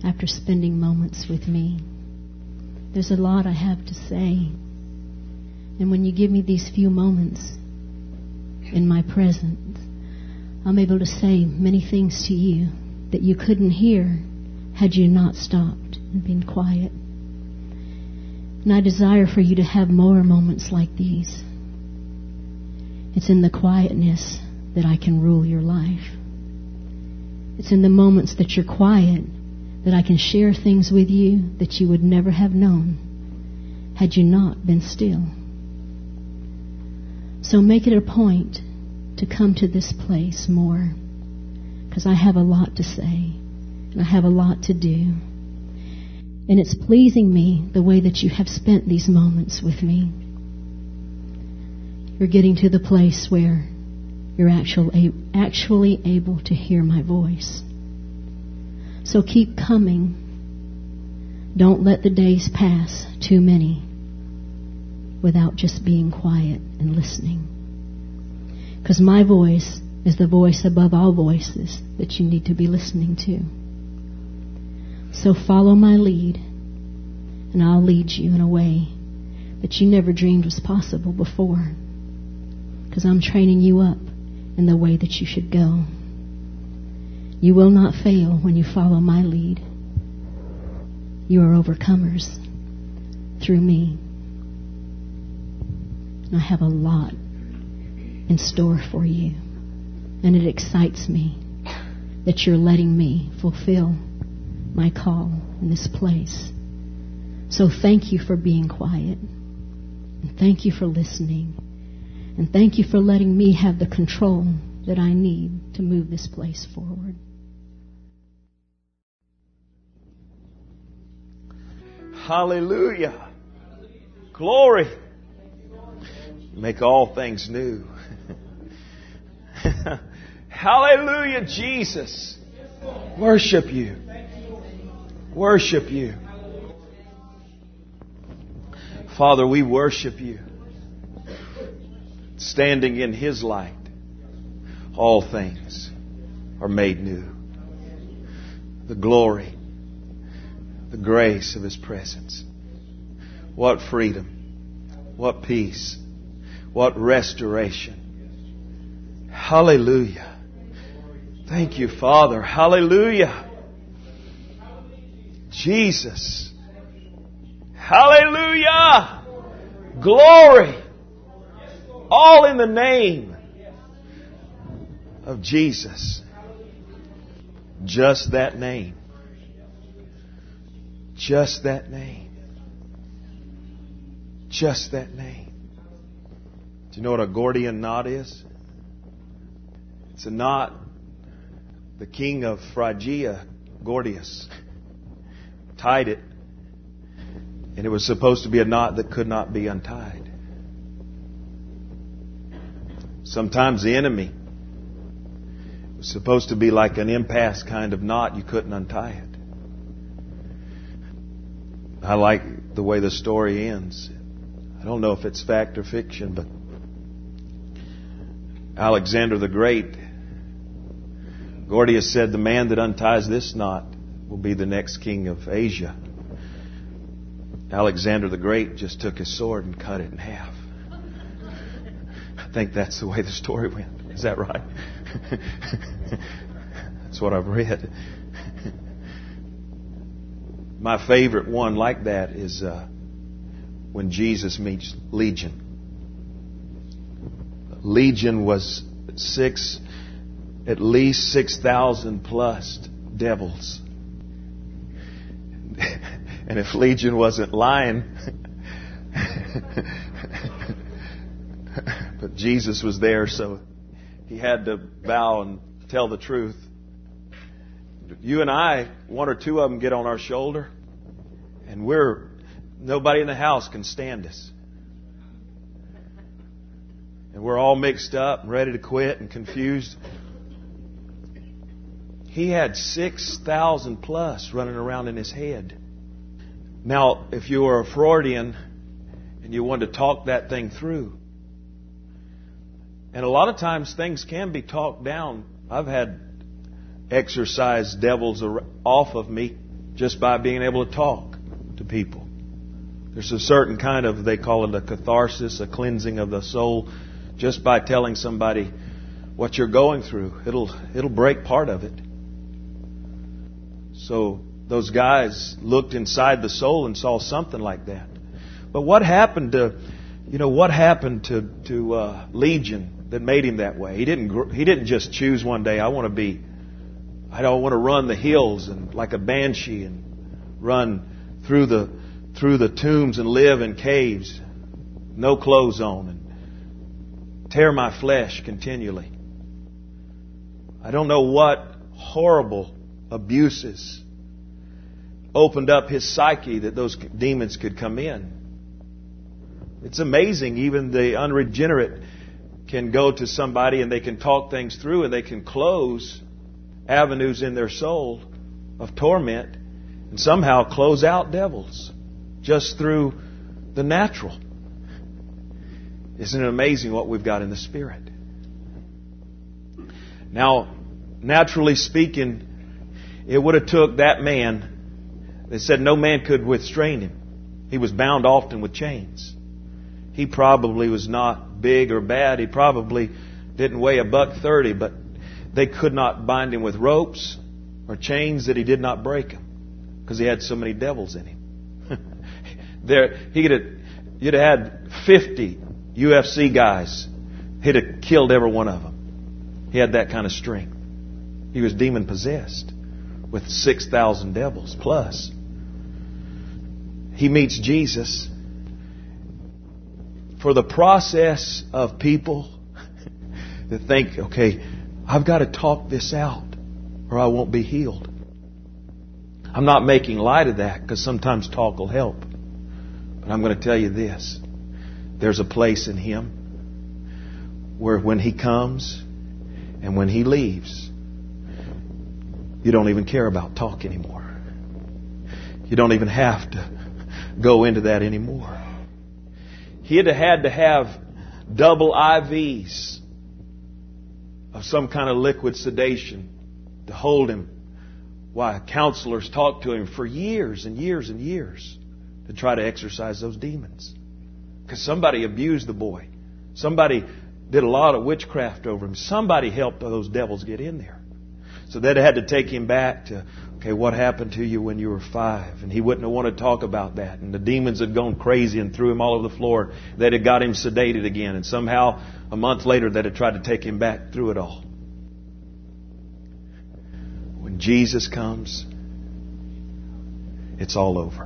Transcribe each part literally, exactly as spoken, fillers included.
after spending moments with me. There's a lot I have to say. And when you give me these few moments in my presence, I'm able to say many things to you that you couldn't hear had you not stopped and been quiet. And I desire for you to have more moments like these. It's in the quietness that I can rule your life. It's in the moments that you're quiet that I can share things with you that you would never have known had you not been still. So make it a point to come to this place more, because I have a lot to say and I have a lot to do. And it's pleasing me the way that you have spent these moments with me. You're getting to the place where you're actually, actually able to hear my voice. So keep coming. Don't let the days pass, too many, without just being quiet and listening. Because my voice is the voice above all voices that you need to be listening to. So follow my lead, and I'll lead you in a way that you never dreamed was possible before. Because I'm training you up in the way that you should go. You will not fail when you follow my lead. You are overcomers through me. And I have a lot in store for you. And it excites me that you're letting me fulfill my call in this place. So thank you for being quiet. And thank you for listening. And thank you for letting me have the control that I need to move this place forward. Hallelujah. Glory. Make all things new. Hallelujah, Jesus. Worship you. Worship you. Father, we worship you. Standing in His light, all things are made new. The glory, the grace of His presence. What freedom, what peace, what restoration. Hallelujah. Thank you, Father. Hallelujah. Jesus. Hallelujah. Glory. All in the name of Jesus. Just that name. Just that name. Just that name. Do you know what a Gordian knot is? It's a knot the king of Phrygia, Gordius, tied it. And it was supposed to be a knot that could not be untied. Sometimes the enemy was supposed to be like an impasse kind of knot. You couldn't untie it. I like the way the story ends. I don't know if it's fact or fiction, but Alexander the Great, Gordius said, the man that unties this knot will be the next king of Asia. Alexander the Great just took his sword and cut it in half. I think that's the way the story went. Is that right? That's what I've read. My favorite one like that is uh, when Jesus meets Legion. Legion was six, at least six thousand plus devils. And if Legion wasn't lying, but Jesus was there, so he had to bow and tell the truth. You and I, one or two of them get on our shoulder, and we're nobody in the house can stand us. And we're all mixed up and ready to quit and confused. He had six thousand plus running around in his head. Now, if you were a Freudian and you wanted to talk that thing through, and a lot of times things can be talked down. I've had exorcised devils off of me just by being able to talk to people. There's a certain kind of, they call it a catharsis, a cleansing of the soul, just by telling somebody what you're going through. It'll it'll break part of it. So those guys looked inside the soul and saw something like that. But what happened to, you know, what happened to to uh, Legion that made him that way? He didn't he didn't just choose one day, I want to be, I don't want to run the hills and like a banshee and run through the through the tombs and live in caves, no clothes on, and tear my flesh continually. I don't know what horrible abuses opened up his psyche that those demons could come in. It's amazing, even the unregenerate can go to somebody and they can talk things through and they can close avenues in their soul of torment and somehow close out devils just through the natural. Isn't it amazing what we've got in the Spirit? Now, naturally speaking, it would have took that man. They said no man could withstand him. He was bound often with chains. He probably was not big or bad. He probably didn't weigh a buck thirty, but they could not bind him with ropes or chains that he did not break him because he had so many devils in him. there, he could have, you'd have had fifty U F C guys. He'd have killed every one of them. He had that kind of strength. He was demon possessed with six thousand devils plus. He meets Jesus. For the process of people that think, okay, I've got to talk this out or I won't be healed. I'm not making light of that because sometimes talk will help. But I'm going to tell you this. There's a place in Him where when He comes and when He leaves, you don't even care about talk anymore. You don't even have to go into that anymore. He'd have had to have double I Vs of some kind of liquid sedation to hold him while counselors talked to him for years and years and years to try to exorcise those demons. Because somebody abused the boy. Somebody did a lot of witchcraft over him. Somebody helped those devils get in there. So they'd had to take him back to, okay, what happened to you when you were five? And he wouldn't have wanted to talk about that. And the demons had gone crazy and threw him all over the floor. They'd have got him sedated again. And somehow, a month later, they'd have tried to take him back through it all. When Jesus comes, it's all over.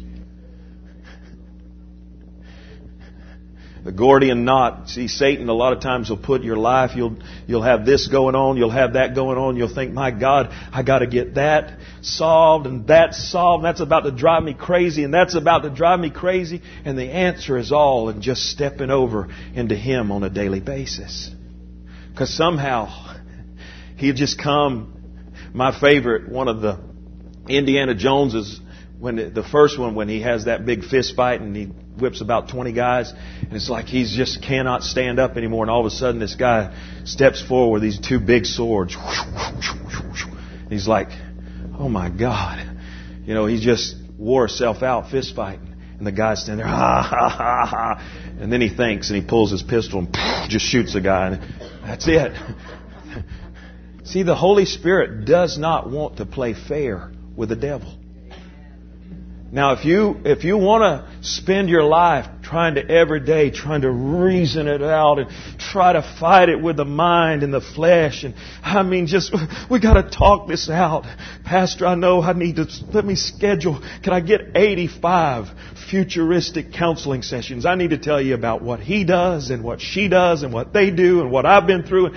The Gordian knot. See, Satan a lot of times will put your life, you'll you'll have this going on, you'll have that going on, you'll think, my God, I got to get that solved and that solved, and that's about to drive me crazy, and that's about to drive me crazy. And the answer is all in just stepping over into Him on a daily basis. Because somehow He'll just come. My favorite, one of the Indiana Joneses, when the first one, when he has that big fist fight and he whips about twenty guys, and it's like he just cannot stand up anymore, and all of a sudden this guy steps forward with these two big swords. And he's like, oh my God. You know, he just wore himself out fist fighting. And the guy's standing there, ha, ha, ha, ha. And then he thinks, and he pulls his pistol and just shoots the guy. And that's it. See, the Holy Spirit does not want to play fair with the devil. Now, if you if you want to spend your life trying to every day, trying to reason it out and try to fight it with the mind and the flesh, and I mean, just, we got to talk this out. Pastor, I know I need to, let me schedule. Can I get eighty-five futuristic counseling sessions? I need to tell you about what he does and what she does and what they do and what I've been through.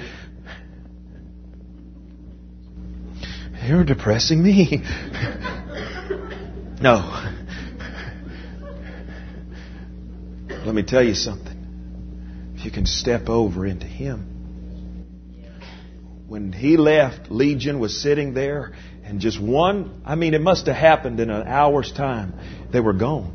You're depressing me. No. Let me tell you something. If you can step over into Him. When He left, Legion was sitting there, and just one, I mean, it must have happened in an hour's time. They were gone.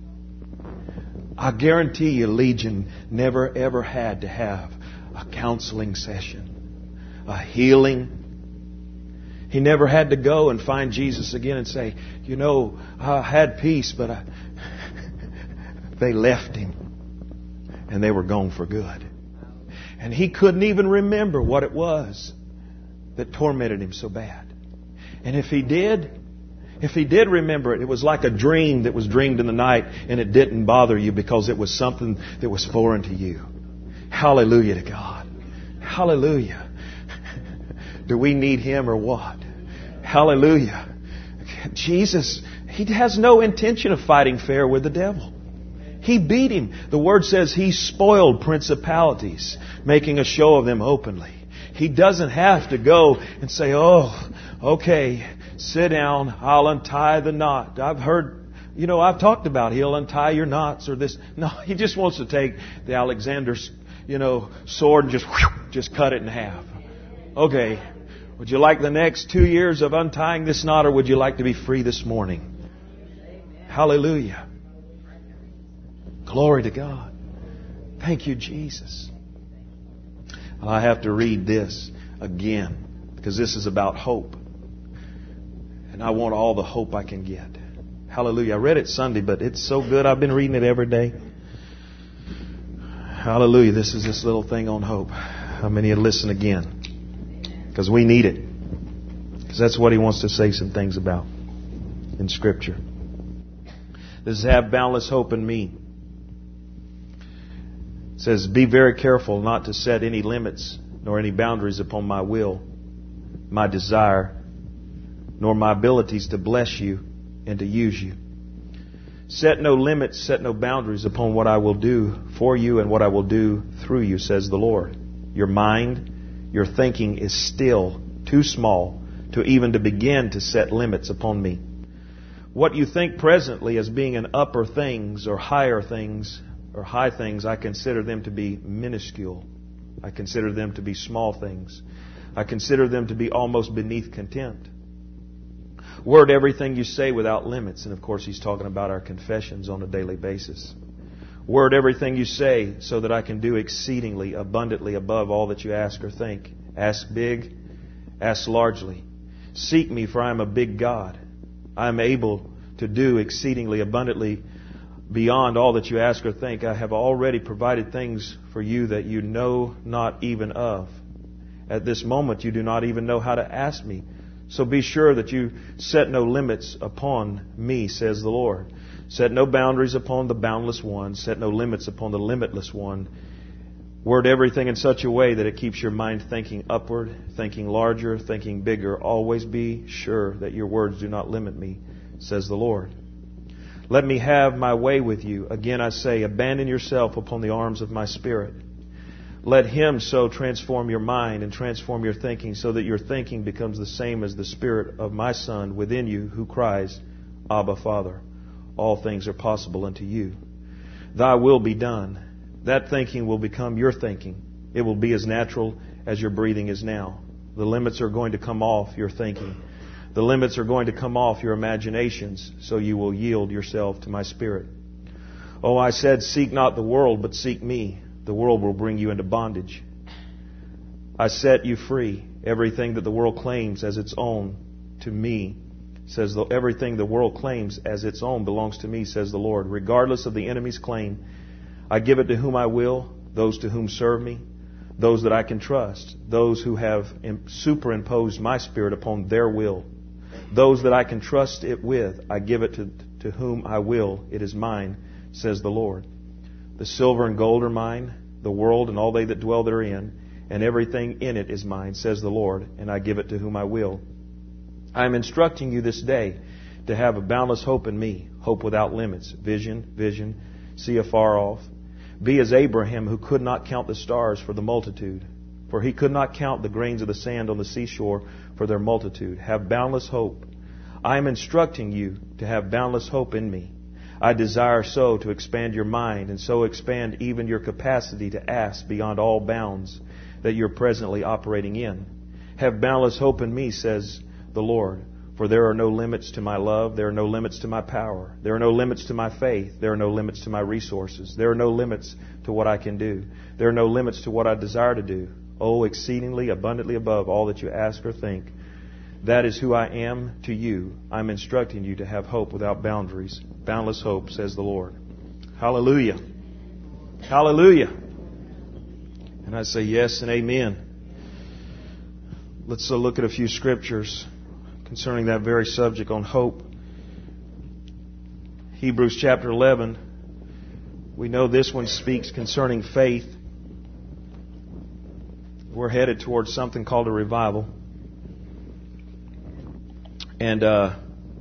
I guarantee you, Legion never ever had to have a counseling session, a healing. He never had to go and find Jesus again and say, you know, I had peace, but I... They left Him. And they were gone for good. And He couldn't even remember what it was that tormented Him so bad. And if He did, if He did remember it, it was like a dream that was dreamed in the night, and it didn't bother you because it was something that was foreign to you. Hallelujah to God. Hallelujah. Do we need Him or what? Hallelujah. Jesus, He has no intention of fighting fair with the devil. He beat him. The Word says He spoiled principalities, making a show of them openly. He doesn't have to go and say, oh, okay, sit down, I'll untie the knot. I've heard, you know, I've talked about He'll untie your knots or this. No, He just wants to take the Alexander's, you know, sword and just, whew, just cut it in half. Okay. Would you like the next two years of untying this knot, or would you like to be free this morning? Hallelujah. Glory to God. Thank you, Jesus. I have to read this again because this is about hope. And I want all the hope I can get. Hallelujah. I read it Sunday, but it's so good. I've been reading it every day. Hallelujah. This is this little thing on hope. How many will listen again? Because we need it. Because that's what He wants to say some things about in Scripture. This is have boundless hope in me. It says, be very careful not to set any limits nor any boundaries upon my will, my desire, nor my abilities to bless you and to use you. Set no limits, set no boundaries upon what I will do for you and what I will do through you, says the Lord. Your mind, your thinking is still too small to even to begin to set limits upon me. What you think presently as being an upper things or higher things or high things, I consider them to be minuscule. I consider them to be small things. I consider them to be almost beneath contempt. Word everything you say without limits. And of course, He's talking about our confessions on a daily basis. Word everything you say so that I can do exceedingly abundantly above all that you ask or think. Ask big, ask largely. Seek me, for I am a big God. I am able to do exceedingly abundantly beyond all that you ask or think. I have already provided things for you that you know not even of. At this moment, you do not even know how to ask me. So be sure that you set no limits upon me, says the Lord. Set no boundaries upon the boundless one. Set no limits upon the limitless one. Word everything in such a way that it keeps your mind thinking upward, thinking larger, thinking bigger. Always be sure that your words do not limit me, says the Lord. Let me have my way with you. Again I say, abandon yourself upon the arms of my Spirit. Let Him so transform your mind and transform your thinking so that your thinking becomes the same as the Spirit of my Son within you who cries, Abba, Father. All things are possible unto you. Thy will be done. That thinking will become your thinking. It will be as natural as your breathing is now. The limits are going to come off your thinking. The limits are going to come off your imaginations, so you will yield yourself to my Spirit. Oh, I said, seek not the world, but seek me. The world will bring you into bondage. I set you free. Everything that the world claims as its own to me, says the, everything the world claims as its own belongs to me, says the Lord. Regardless of the enemy's claim, I give it to whom I will, those to whom serve me, those that I can trust, those who have superimposed my Spirit upon their will. Those that I can trust it with, I give it to, to whom I will. It is mine, says the Lord. The silver and gold are mine, the world and all they that dwell therein, and everything in it is mine, says the Lord, and I give it to whom I will. I am instructing you this day to have a boundless hope in me, hope without limits, vision, vision, see afar off. Be as Abraham, who could not count the stars for the multitude, for he could not count the grains of the sand on the seashore for their multitude. Have boundless hope. I am instructing you to have boundless hope in me. I desire so to expand your mind and so expand even your capacity to ask beyond all bounds that you're presently operating in. Have boundless hope in me, says the Lord, for there are no limits to my love. There are no limits to my power. There are no limits to my faith. There are no limits to my resources. There are no limits to what I can do. There are no limits to what I desire to do. Oh, exceedingly abundantly above all that you ask or think. That is who I am to you. I'm instructing you to have hope without boundaries. Boundless hope, says the Lord. Hallelujah. Hallelujah. And I say yes and amen. Let's uh, look at a few scriptures concerning that very subject on hope. Hebrews chapter eleven. We know this one speaks concerning faith. We're headed towards something called a revival. And uh,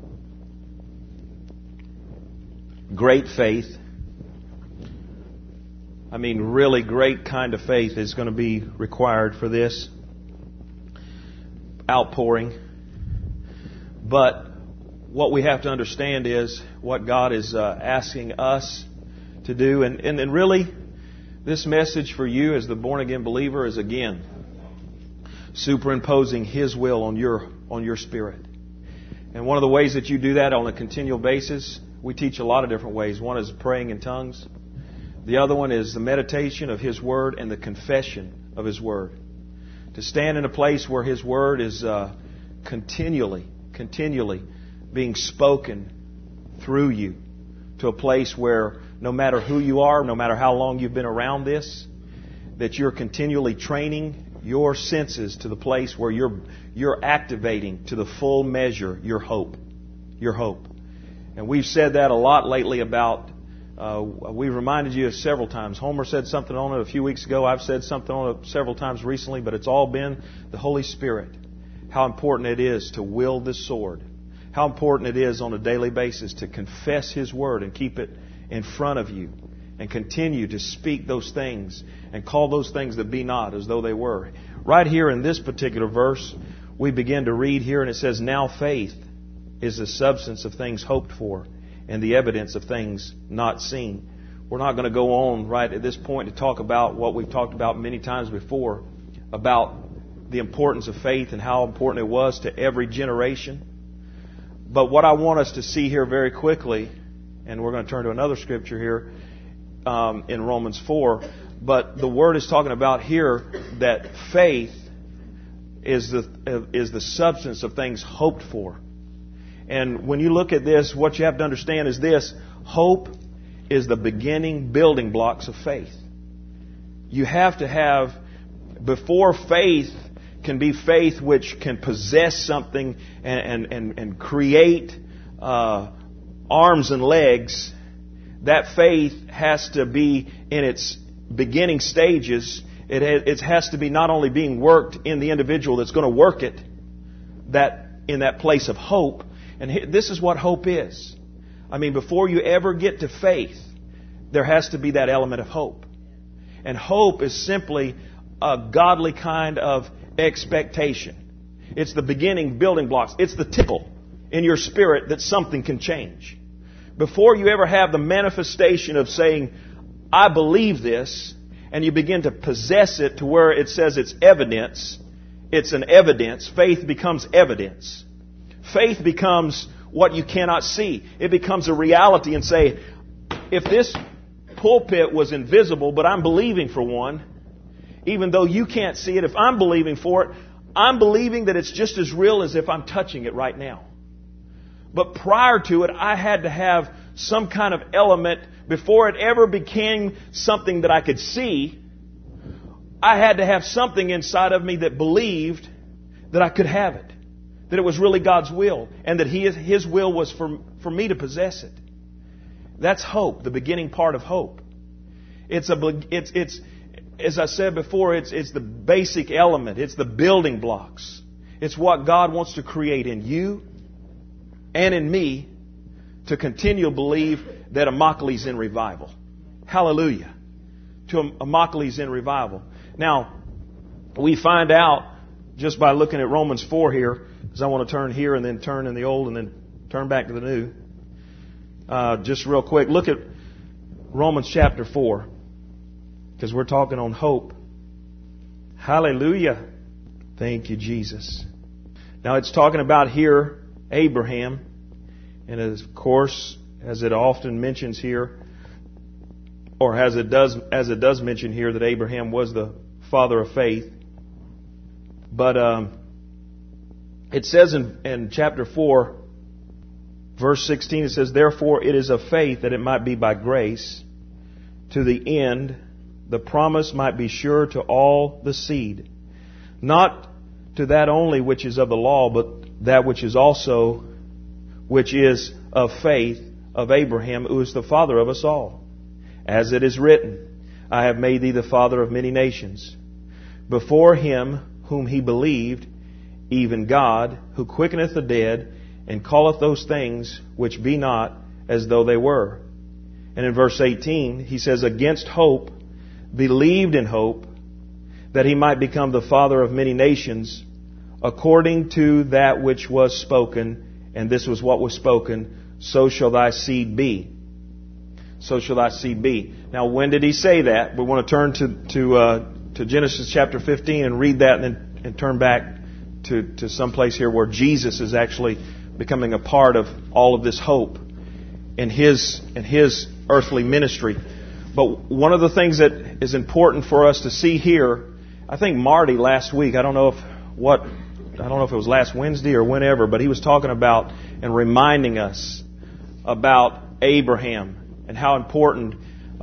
great faith, I mean really great kind of faith is going to be required for this outpouring. But what we have to understand is what God is uh, asking us to do. And, and, and really, this message for you as the born-again believer is, again, superimposing His will on your on your spirit. And one of the ways that you do that on a continual basis, we teach a lot of different ways. One is praying in tongues. The other one is the meditation of His Word and the confession of His Word. To stand in a place where His Word is uh, continually, continually being spoken through you. To a place where no matter who you are, no matter how long you've been around this, that you're continually training your senses to the place where you're you're activating to the full measure your hope. Your hope. And we've said that a lot lately about, uh, we've reminded you several times. Homer said something on it a few weeks ago. I've said something on it several times recently, but it's all been the Holy Spirit. How important it is to wield this sword. How important it is on a daily basis to confess His Word and keep it in front of you. And continue to speak those things and call those things that be not as though they were. Right here in this particular verse, we begin to read here and it says, now faith is the substance of things hoped for and the evidence of things not seen. We're not going to go on right at this point to talk about what we've talked about many times before, about the importance of faith and how important it was to every generation. But what I want us to see here very quickly, and we're going to turn to another scripture here, Um, in Romans four, but the Word is talking about here that faith is the is the substance of things hoped for. And when you look at this, what you have to understand is this: hope is the beginning building blocks of faith. You have to have, before faith can be faith which can possess something and and and, and create uh, arms and legs. That faith has to be in its beginning stages. It has, it has to be not only being worked in the individual that's going to work it, that in that place of hope. And this is what hope is. I mean, before you ever get to faith, there has to be that element of hope. And hope is simply a godly kind of expectation. It's the beginning building blocks. It's the tickle in your spirit that something can change. Before you ever have the manifestation of saying, I believe this, and you begin to possess it to where it says it's evidence, it's an evidence, faith becomes evidence. Faith becomes what you cannot see. It becomes a reality and say, if this pulpit was invisible, but I'm believing for one, even though you can't see it, if I'm believing for it, I'm believing that it's just as real as if I'm touching it right now. But prior to it, I had to have some kind of element before it ever became something that I could see. I had to have something inside of me that believed that I could have it, that it was really God's will, and that His, His will was for, for me to possess it. That's hope, the beginning part of hope. It's a, it's, it's, as I said before, it's, it's the basic element. It's the building blocks. It's what God wants to create in you and in me to continue to believe that Immokalee in revival. Hallelujah. To Immokalee in revival. Now, we find out just by looking at Romans four here, because I want to turn here and then turn in the old and then turn back to the new. Uh, just real quick, look at Romans chapter four, because we're talking on hope. Hallelujah. Thank you, Jesus. Now, it's talking about here Abraham, and of course, as it often mentions here, or as it does as it does mention here, that Abraham was the father of faith. But um, it says in, in chapter four, verse sixteen, it says, "Therefore it is of faith that it might be by grace, to the end the promise might be sure to all the seed, not to that only which is of the law, but that which is also, which is of faith of Abraham, who is the father of us all. As it is written, I have made thee the father of many nations, before him whom he believed, even God, who quickeneth the dead, and calleth those things which be not as though they were." And in verse eighteen, he says, "Against hope, believed in hope, that he might become the father of many nations, according to that which was spoken." And this was what was spoken, "So shall thy seed be." So shall thy seed be. Now, when did he say that? We want to turn to to, uh, to Genesis chapter fifteen and read that, and then and turn back to, to some place here where Jesus is actually becoming a part of all of this hope in his in his earthly ministry. But one of the things that is important for us to see here, I think Marty last week, I don't know if what, I don't know if it was last Wednesday or whenever, but he was talking about and reminding us about Abraham and how important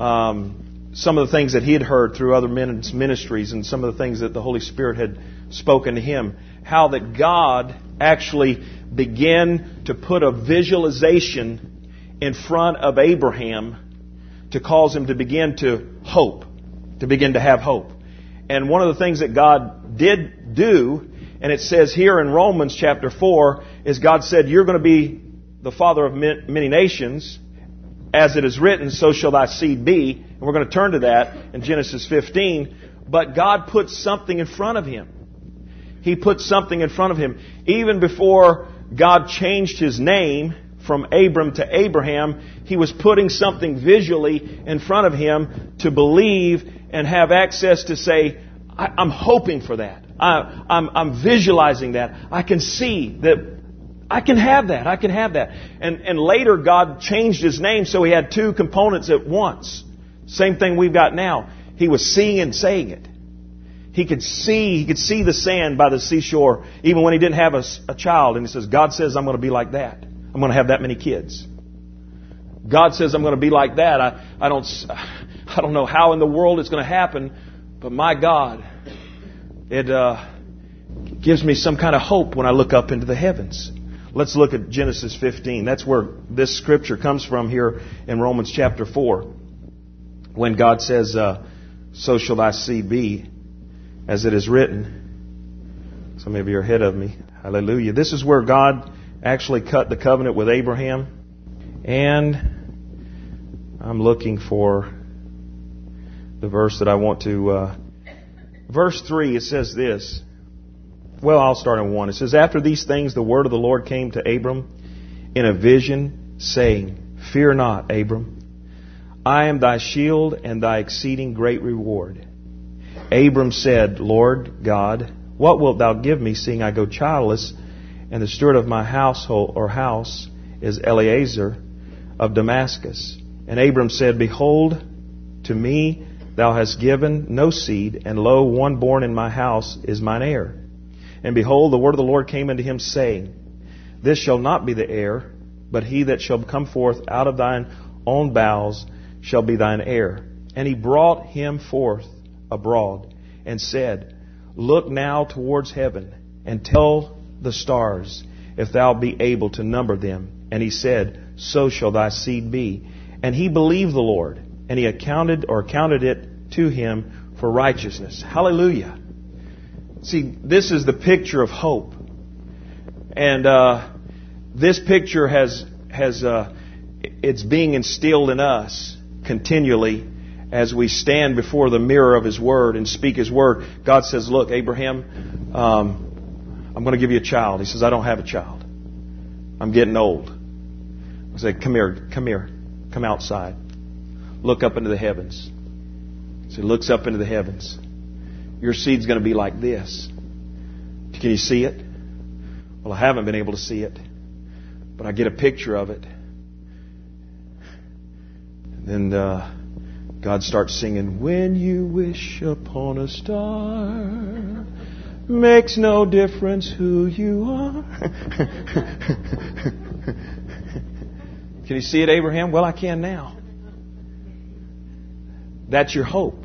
um, some of the things that he had heard through other men's ministries and some of the things that the Holy Spirit had spoken to him. How that God actually began to put a visualization in front of Abraham to cause him to begin to hope, to begin to have hope. And one of the things that God did do, and it says here in Romans chapter four, is God said, "You're going to be the father of many nations, as it is written, so shall thy seed be." And we're going to turn to that in Genesis fifteen. But God put something in front of him. He put something in front of him. Even before God changed his name from Abram to Abraham, he was putting something visually in front of him to believe and have access to say, I, I'm hoping for that. I, I'm, I'm visualizing that. I can see that I can have that. I can have that. And, and later God changed his name so he had two components at once. Same thing we've got now. He was seeing and saying it. He could see, he could see the sand by the seashore even when he didn't have a, a child. And he says, God says I'm going to be like that. I'm going to have that many kids. God says I'm going to be like that. I, I don't I don't know how in the world it's going to happen, but my God, it uh, gives me some kind of hope when I look up into the heavens. Let's look at Genesis fifteen. That's where this scripture comes from here in Romans chapter four. When God says, uh, "So shall thy seed be, as it is written." Some of you are ahead of me. Hallelujah. This is where God actually cut the covenant with Abraham. And I'm looking for the verse that I want to... Uh, verse three, it says this. Well, I'll start in one. It says, "After these things the word of the Lord came to Abram in a vision, saying, Fear not, Abram. I am thy shield and thy exceeding great reward. Abram said, Lord God, what wilt thou give me, seeing I go childless, and the steward of my household or house is Eliezer of Damascus? And Abram said, Behold, to me thou hast given no seed, and lo, one born in my house is mine heir. And behold, the word of the Lord came unto him, saying, This shall not be the heir, but he that shall come forth out of thine own bowels shall be thine heir. And he brought him forth abroad, and said, Look now towards heaven, and tell the stars, if thou be able to number them. And he said, So shall thy seed be. And he believed the Lord, and he accounted or counted it to him for righteousness. Hallelujah. See, this is the picture of hope. And uh, this picture has, has uh, it's being instilled in us continually as we stand before the mirror of His Word and speak His Word. God says, look, Abraham, um, I'm going to give you a child. He says, I don't have a child. I'm getting old. I say, come here, come here, come outside. Look up into the heavens. So he looks up into the heavens. Your seed's going to be like this. Can you see it? Well, I haven't been able to see it, but I get a picture of it. And then uh, God starts singing, When you wish upon a star, Makes no difference who you are. Can you see it, Abraham? Well, I can now. That's your hope.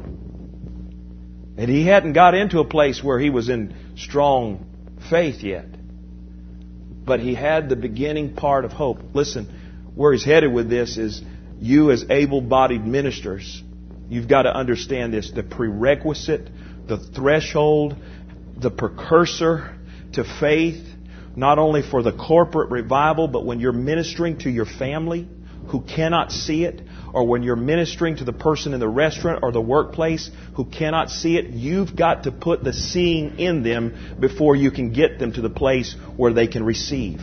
And he hadn't got into a place where he was in strong faith yet. But he had the beginning part of hope. Listen, where he's headed with this is you as able-bodied ministers, you've got to understand this. The prerequisite, the threshold, the precursor to faith, not only for the corporate revival, but when you're ministering to your family who cannot see it, or when you're ministering to the person in the restaurant or the workplace who cannot see it, you've got to put the seeing in them before you can get them to the place where they can receive.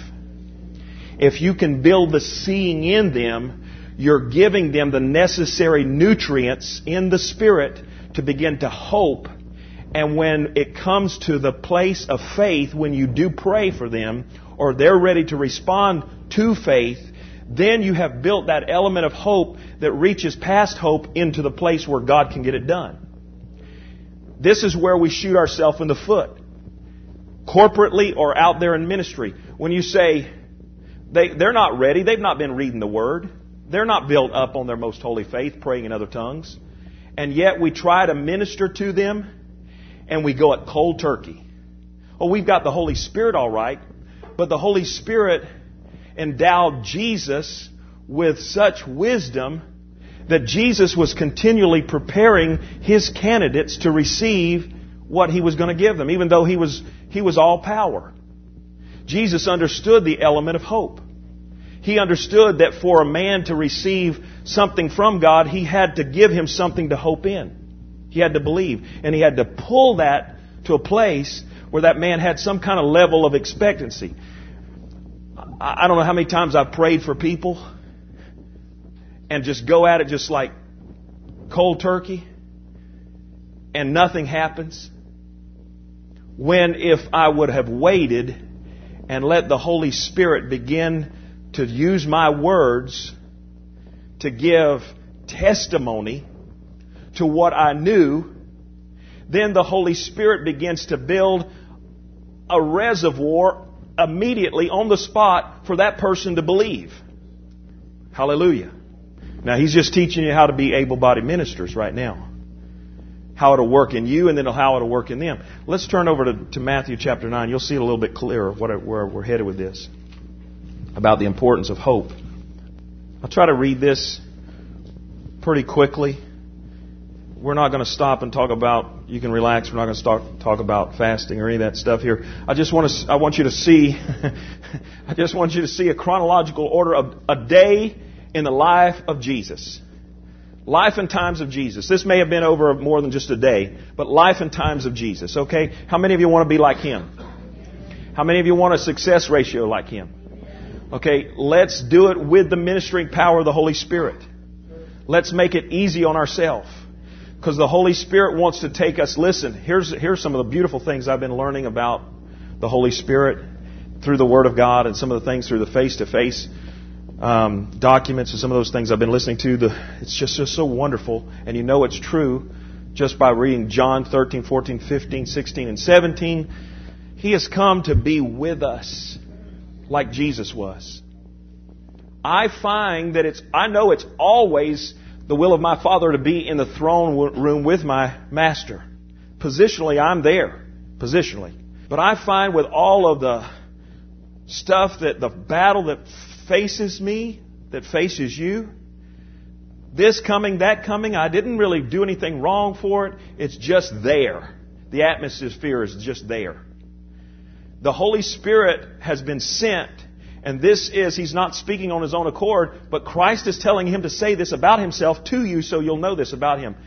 If you can build the seeing in them, you're giving them the necessary nutrients in the Spirit to begin to hope. And when it comes to the place of faith, when you do pray for them, or they're ready to respond to faith, then you have built that element of hope that reaches past hope into the place where God can get it done. This is where we shoot ourselves in the foot, corporately or out there in ministry. When you say, they, they're not ready, they've not been reading the Word, they're not built up on their most holy faith, praying in other tongues, and yet we try to minister to them, and we go at cold turkey. Oh, we've got the Holy Spirit all right, but the Holy Spirit endowed Jesus with such wisdom that Jesus was continually preparing His candidates to receive what He was going to give them, even though He was, He was all power. Jesus understood the element of hope. He understood that for a man to receive something from God, he had to give him something to hope in. He had to believe. And he had to pull that to a place where that man had some kind of level of expectancy. I don't know how many times I've prayed for people and just go at it just like cold turkey and nothing happens. When if I would have waited and let the Holy Spirit begin to use my words to give testimony to what I knew, then the Holy Spirit begins to build a reservoir immediately on the spot for that person to believe. Hallelujah. Now, He's just teaching you how to be able-bodied ministers right now. How it'll work in you and then how it'll work in them. Let's turn over to, to Matthew chapter nine. You'll see it a little bit clearer what, where we're headed with this. About the importance of hope. I'll try to read this pretty quickly. We're not going to stop and talk about, you can relax, we're not going to start talk about fasting or any of that stuff here. I just want to, I want you to see, I just want you to see a chronological order of a day in the life of Jesus. Life and times of Jesus. This may have been over more than just a day, but life and times of Jesus, okay? How many of you want to be like Him? How many of you want a success ratio like Him? Okay, let's do it with the ministering power of the Holy Spirit. Let's make it easy on ourselves. Because the Holy Spirit wants to take us. Listen, here's, here's some of the beautiful things I've been learning about the Holy Spirit through the Word of God and some of the things through the face-to-face um, documents and some of those things I've been listening to. The, it's just, just so wonderful. And you know it's true just by reading John thirteen, fourteen, fifteen, sixteen, and seventeen. He has come to be with us like Jesus was. I find that it's, I know it's always the will of my Father to be in the throne room with my Master. Positionally, I'm there. Positionally. But I find with all of the stuff that the battle that faces me, that faces you, this coming, that coming, I didn't really do anything wrong for it. It's just there. The atmosphere is just there. The Holy Spirit has been sent. And this is, He's not speaking on His own accord, but Christ is telling Him to say this about Himself to you so you'll know this about Him.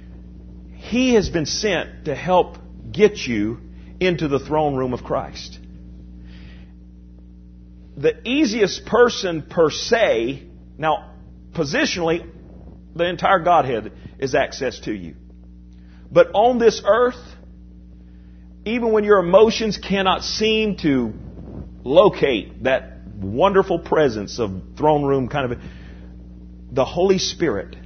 He has been sent to help get you into the throne room of Christ. The easiest person per se, now positionally, the entire Godhead is access to you. But on this earth, even when your emotions cannot seem to locate that wonderful presence of throne room kind of, the Holy Spirit,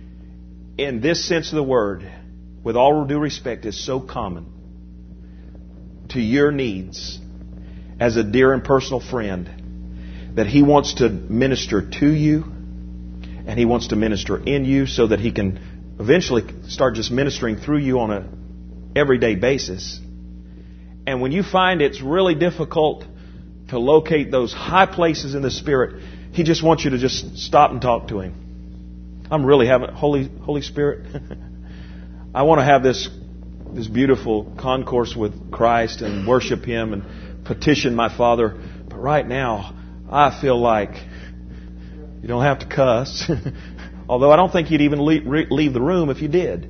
in this sense of the word, with all due respect, is so common. to your needs as a dear and personal friend, that He wants to minister to you and He wants to minister in you so that He can eventually start just ministering through you on a everyday basis. And when you find it's really difficult to locate those high places in the Spirit, He just wants you to just stop and talk to Him. I'm really having Holy Holy Spirit. I want to have this this beautiful concourse with Christ and worship Him and petition my Father. But right now, I feel like you don't have to cuss. Although I don't think you'd even leave, leave the room if you did.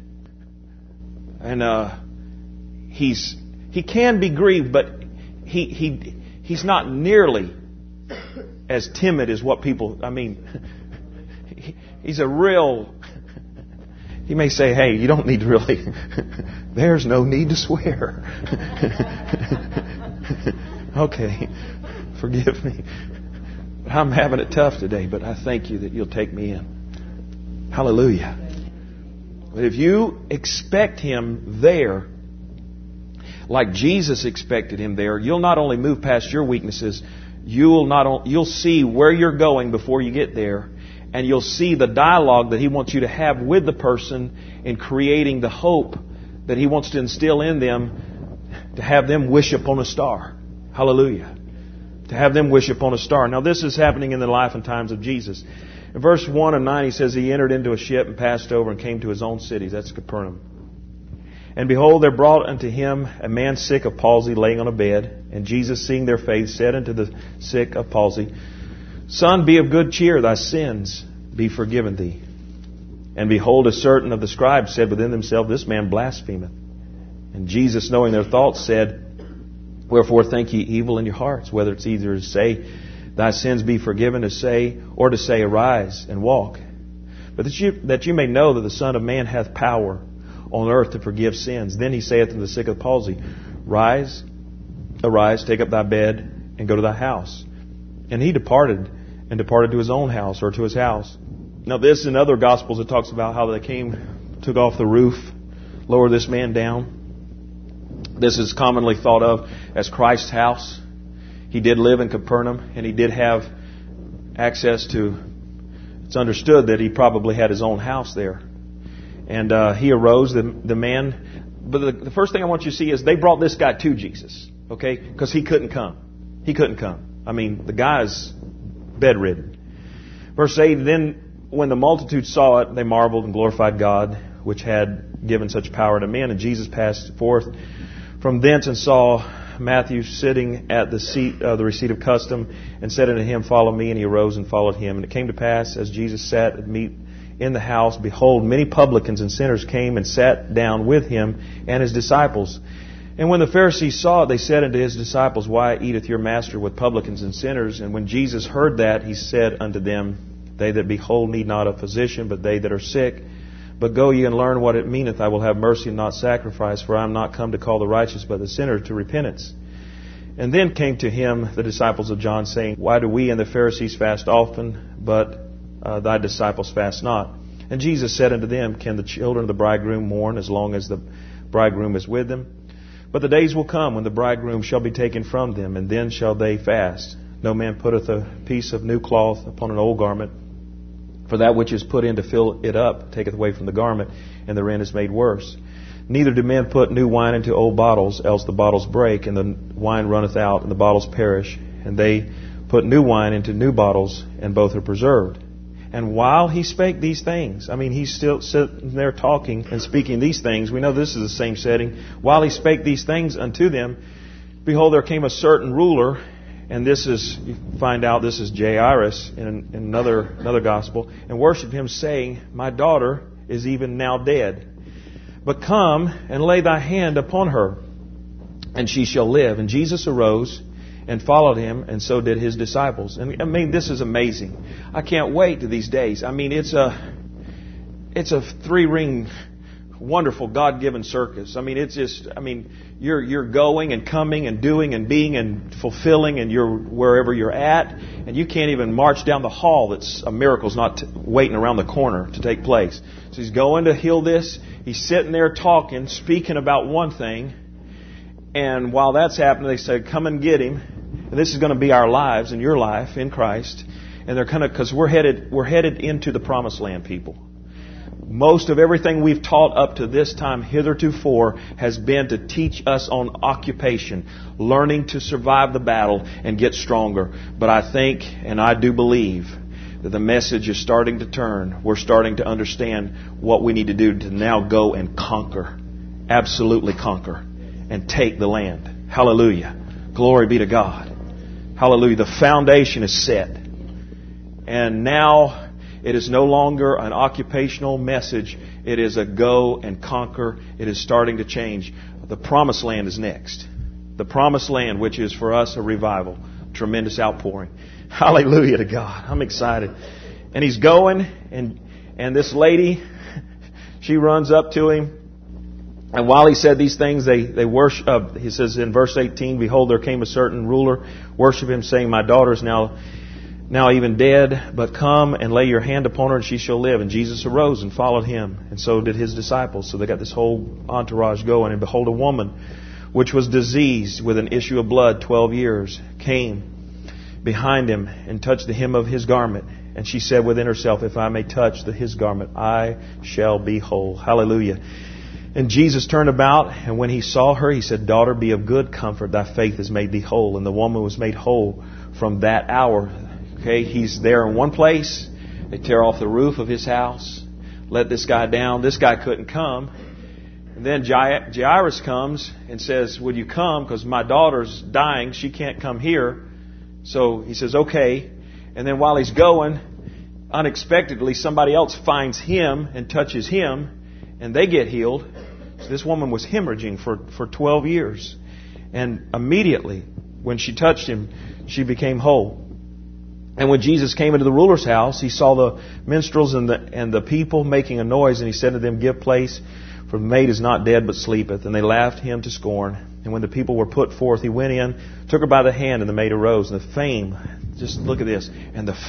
And uh, he's he can be grieved, but he he he's not nearly as timid as what people. I mean, he, he's a real. He may say, "Hey, you don't need to really. There's no need to swear." Okay, forgive me. I'm having it tough today, but I thank you that you'll take me in. Hallelujah. But if you expect Him there, like Jesus expected Him there, you'll not only move past your weaknesses, you'll not you'll see where you're going before you get there, and you'll see the dialogue that He wants you to have with the person in creating the hope that He wants to instill in them to have them wish upon a star. Hallelujah. To have them wish upon a star. Now this is happening in the life and times of Jesus. In verse one and nine, he says, He entered into a ship and passed over and came to His own cities. That's Capernaum. And behold, there brought unto Him a man sick of palsy, laying on a bed. And Jesus, seeing their faith, said unto the sick of palsy, Son, be of good cheer, thy sins be forgiven thee. And behold, a certain of the scribes said within themselves, This man blasphemeth. And Jesus, knowing their thoughts, said, Wherefore think ye evil in your hearts, whether it's either to say, Thy sins be forgiven, to say, or to say, Arise and walk. But that you, that you may know that the Son of Man hath power on earth to forgive sins. Then He saith unto the sick of palsy, Rise, arise, take up thy bed, and go to thy house. And he departed, and departed to his own house, or to his house. Now this in other Gospels, it talks about how they came, took off the roof, lowered this man down. This is commonly thought of as Christ's house. He did live in Capernaum, and He did have access to, it's understood that He probably had His own house there. And uh, He arose, the, the man, but the, the first thing I want you to see is they brought this guy to Jesus, okay? Because he couldn't come. He couldn't come. I mean, the guy's bedridden. Verse eight, Then when the multitude saw it, they marveled and glorified God, which had given such power to men. And Jesus passed forth from thence and saw Matthew sitting at the seat of uh, the receipt of custom, and said unto him, Follow me. And he arose and followed him. And it came to pass, as Jesus sat at meat in the house, behold, many publicans and sinners came and sat down with him and his disciples. And when the Pharisees saw it, they said unto his disciples, Why eateth your master with publicans and sinners? And when Jesus heard that, He said unto them, They that be whole need not a physician, but they that are sick. But go ye and learn what it meaneth, I will have mercy and not sacrifice, for I am not come to call the righteous, but the sinner to repentance. And then came to Him the disciples of John, saying, Why do we and the Pharisees fast often, but uh, thy disciples fast not? And Jesus said unto them, Can the children of the bridegroom mourn as long as the bridegroom is with them? But the days will come when the bridegroom shall be taken from them, and then shall they fast. No man putteth a piece of new cloth upon an old garment, for that which is put in to fill it up taketh away from the garment, and the rent is made worse. Neither do men put new wine into old bottles, else the bottles break, and the wine runneth out, and the bottles perish. And they put new wine into new bottles, and both are preserved. And while He spake these things, I mean, He's still sitting there talking and speaking these things. We know this is the same setting. While He spake these things unto them, behold, there came a certain ruler. And this is, you find out this is Jairus in, in another another gospel, and worshipped Him, saying, My daughter is even now dead. But come and lay thy hand upon her, and she shall live. And Jesus arose and followed Him, and so did His disciples. And I mean, this is amazing. I can't wait to these days. I mean, it's a it's a three-ring, wonderful God-given circus. I mean, it's just, I mean, you're you're going and coming and doing and being and fulfilling, and you're wherever you're at, and you can't even march down the hall. That's a miracle's not t- waiting around the corner to take place. So He's going to heal this. He's sitting there talking, speaking about one thing, And while that's happening, they said, come and get him. And this is going to be our lives and your life in Christ. And they're kind of, because we're headed, we're headed into the promised land, people. Most of everything we've taught up to this time hitherto has been to teach us on occupation, learning to survive the battle and get stronger. But I think, and I do believe, that the message is starting to turn. We're starting to understand what we need to do to now go and conquer. Absolutely conquer. And take the land. Hallelujah. Glory be to God. Hallelujah. The foundation is set. And now it is no longer an occupational message. It is a go and conquer. It is starting to change. The promised land is next. The promised land, which is for us a revival. Tremendous outpouring. Hallelujah to God. I'm excited. And he's going, and and this lady, she runs up to him. And while he said these things, they, they worship, uh, he says in verse eighteen, behold, there came a certain ruler, worship him, saying, my daughter is now, now even dead, but come and lay your hand upon her, and she shall live. And Jesus arose and followed him, and so did his disciples. So they got this whole entourage going. And behold, a woman, which was diseased with an issue of blood twelve years, came behind him and touched the hem of his garment. And she said within herself, if I may touch the, his garment, I shall be whole. Hallelujah. And Jesus turned about, and when he saw her, he said, daughter, be of good comfort. Thy faith has made thee whole. And the woman was made whole from that hour. Okay, he's there in one place. They tear off the roof of his house, let this guy down. This guy couldn't come. And then Jairus comes and says, would you come? Because my daughter's dying. She can't come here. So he says, okay. And then while he's going, unexpectedly, somebody else finds him and touches him, and they get healed. So this woman was hemorrhaging for, for twelve years. And immediately, when she touched him, she became whole. And when Jesus came into the ruler's house, he saw the minstrels and the, and the people making a noise, and he said to them, give place, for the maid is not dead, but sleepeth. And they laughed him to scorn. And when the people were put forth, he went in, took her by the hand, and the maid arose. And the fame, just look at this, and the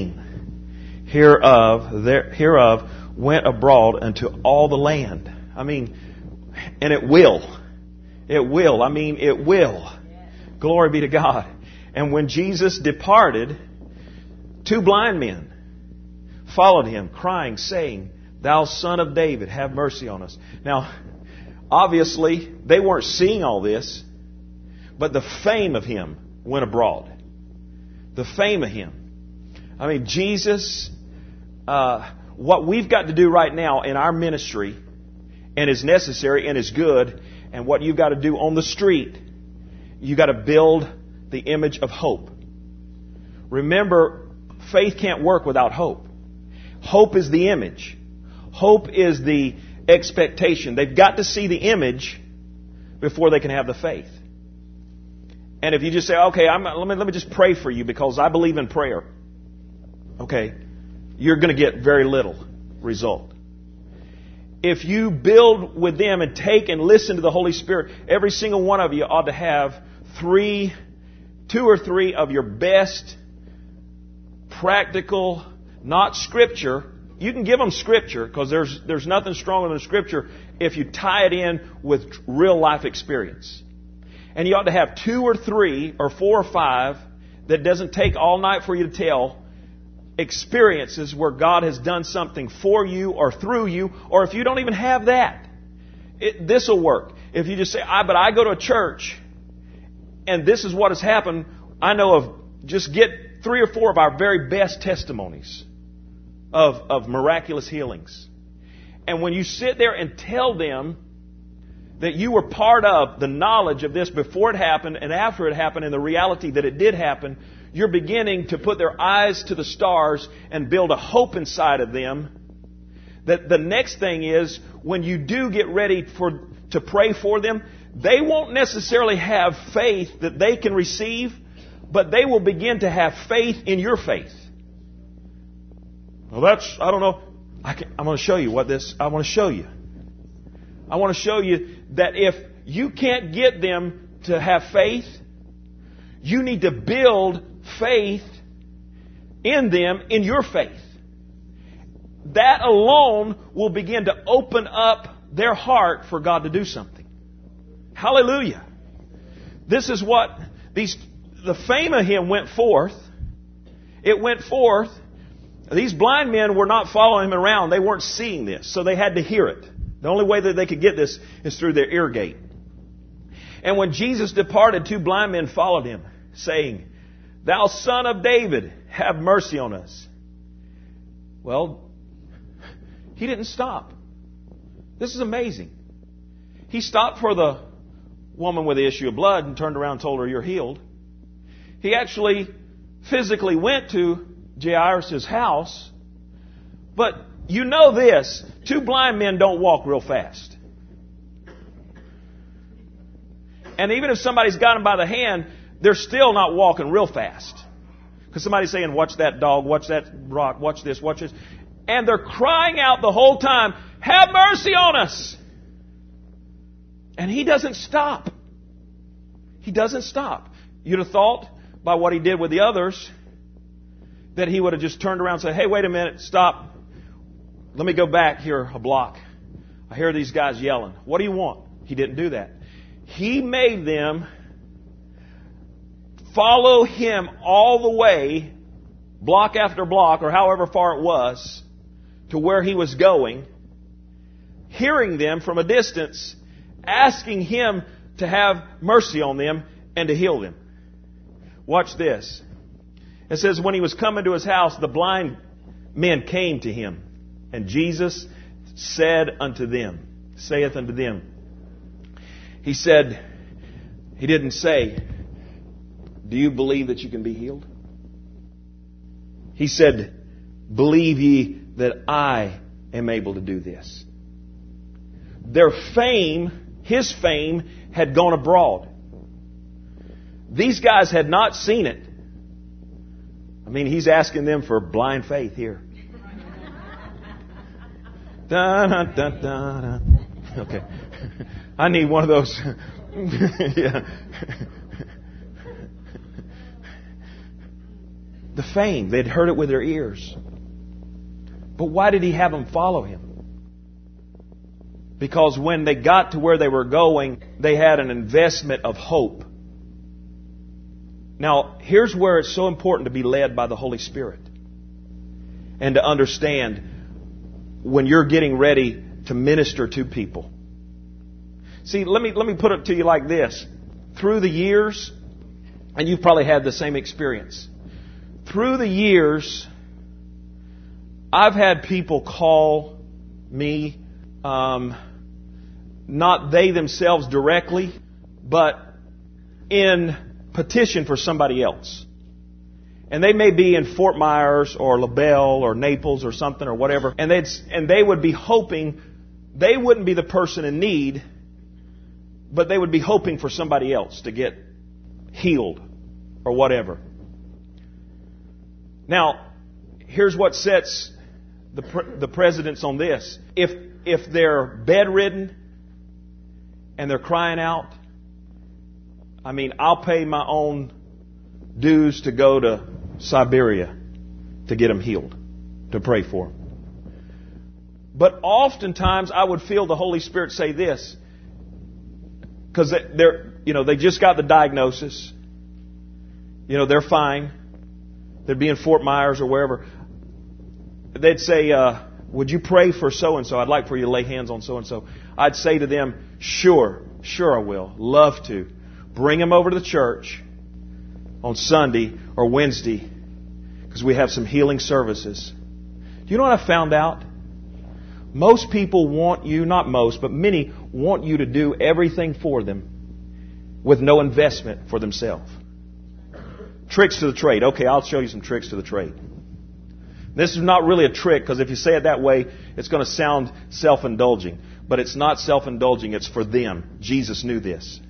fame hereof, there, hereof went abroad unto all the land. I mean, and it will. It will. I mean, it will. Glory be to God. And when Jesus departed, two blind men followed him, crying, saying, thou son of David, have mercy on us. Now, obviously, they weren't seeing all this, but the fame of him went abroad. The fame of him. I mean, Jesus, uh, what we've got to do right now in our ministry, and is necessary and is good, and what you've got to do on the street, you've got to build the image of hope. Remember, faith can't work without hope. Hope is the image. Hope is the expectation. They've got to see the image before they can have the faith. And if you just say, okay, I'm, let me let me just pray for you because I believe in prayer. Okay, you're going to get very little result. If you build with them and take and listen to the Holy Spirit, every single one of you ought to have three, two or three of your best practical, not Scripture. You can give them Scripture because there's there's nothing stronger than Scripture if you tie it in with real life experience. And you ought to have two or three or four or five that doesn't take all night for you to tell experiences where God has done something for you or through you, or if you don't even have that, this will work. If you just say, I, but I go to a church and this is what has happened, I know of, just get three or four of our very best testimonies of, of miraculous healings. And when you sit there and tell them that you were part of the knowledge of this before it happened and after it happened and the reality that it did happen, you're beginning to put their eyes to the stars and build a hope inside of them. That the next thing is, when you do get ready for to pray for them, they won't necessarily have faith that they can receive, but they will begin to have faith in your faith. Well, that's, I don't know. I can, I'm going to show you what this, I want to show you. I want to show you that if you can't get them to have faith, you need to build faith in them, in your faith. That alone will begin to open up their heart for God to do something. Hallelujah. this is what these, the fame of Him went forth. It went forth. These blind men were not following Him around. They weren't seeing this, so they had to hear it. The only way that they could get this is through their ear gate. And when Jesus departed, two blind men followed Him, saying, Thou Son of David, have mercy on us. Well, He didn't stop. This is amazing. He stopped for the woman with the issue of blood and turned around and told her, You're healed. He actually physically went to Jairus' house. But you know this, two blind men don't walk real fast. And even if somebody's got them by the hand, they're still not walking real fast. Because somebody's saying, watch that dog, watch that rock, watch this, watch this. And they're crying out the whole time, have mercy on us. And He doesn't stop. He doesn't stop. You'd have thought by what He did with the others that He would have just turned around and said, hey, wait a minute, stop. Let me go back here a block. I hear these guys yelling. What do you want? He didn't do that. He made them follow Him all the way, block after block, or however far it was, to where He was going, hearing them from a distance, asking Him to have mercy on them and to heal them. Watch this. It says, when He was coming to His house, the blind men came to Him. And Jesus said unto them, saith unto them. He said, He didn't say, do you believe that you can be healed? He said, believe ye that I am able to do this. Their fame, His fame, had gone abroad. These guys had not seen it. I mean, He's asking them for blind faith here. Da, da, da, da, da. Okay. I need one of those. Yeah. The fame, they'd heard it with their ears. But why did He have them follow Him? Because when they got to where they were going, they had an investment of hope. Now, here's where it's so important to be led by the Holy Spirit. And to understand when you're getting ready to minister to people. See, let me let me put it to you like this. Through the years, and you've probably had the same experience. Through the years, I've had people call me, um, not they themselves directly, but in petition for somebody else. And they may be in Fort Myers or LaBelle or Naples or something or whatever. And they'd, and they would be hoping, they wouldn't be the person in need, but they would be hoping for somebody else to get healed or whatever. Now, here's what sets the pre- the precedence on this. If if they're bedridden and they're crying out, I mean, I'll pay my own dues to go to Siberia to get them healed, to pray for them. But oftentimes I would feel the Holy Spirit say this, because they're, you know, they just got the diagnosis. You know, they're fine. They'd be in Fort Myers or wherever. They'd say, uh, would you pray for so-and-so? I'd like for you to lay hands on so-and-so. I'd say to them, sure, sure I will. Love to. Bring them over to the church on Sunday or Wednesday, because we have some healing services. Do you know what I found out? Most people want you, not most, but many want you to do everything for them with no investment for themselves. Tricks to the trade. Okay, I'll show you some tricks to the trade. This is not really a trick, because if you say it that way, it's going to sound self-indulging. But it's not self-indulging, it's for them. Jesus knew this.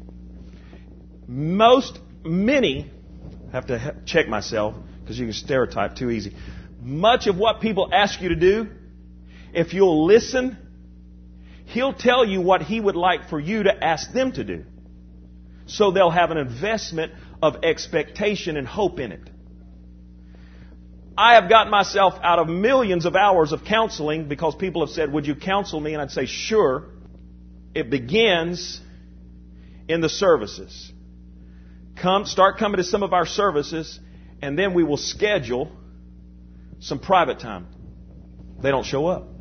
Most, many, I have to check myself, because you can stereotype too easy. Much of what people ask you to do, if you'll listen, He'll tell you what He would like for you to ask them to do. So they'll have an investment of expectation and hope in it. I have gotten myself out of millions of hours of counseling because people have said, would you counsel me? And I'd say, sure. It begins in the services. come, start coming to some of our services, and then we will schedule some private time. They don't show up.